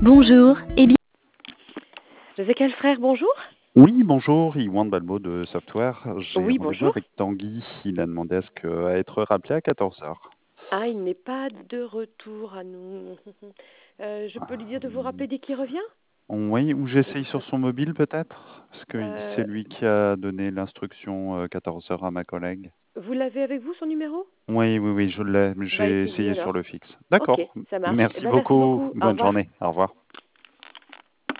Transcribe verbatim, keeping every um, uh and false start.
Bonjour et bien. José Frère, bonjour. Oui, bonjour, Ywan Balbo de Software. J'ai Oui, rendez-vous bonjour. avec Tanguy. Il a demandé à, ce que, à être rappelé à quatorze heures. Ah, il n'est pas de retour à nous. Euh, je peux lui dire de vous rappeler dès qu'il revient? Oui, ou j'essaye sur son mobile peut-être, parce que Euh, c'est lui qui a donné l'instruction quatorze heures à ma collègue. Vous l'avez avec vous, son numéro? Oui, oui, oui, je l'ai, mais On va j'ai essayer essayé sur alors. le fixe. Ok, D'accord, ça marche. Eh merci ben, merci beaucoup, beaucoup. Au bonne revoir. journée, au revoir.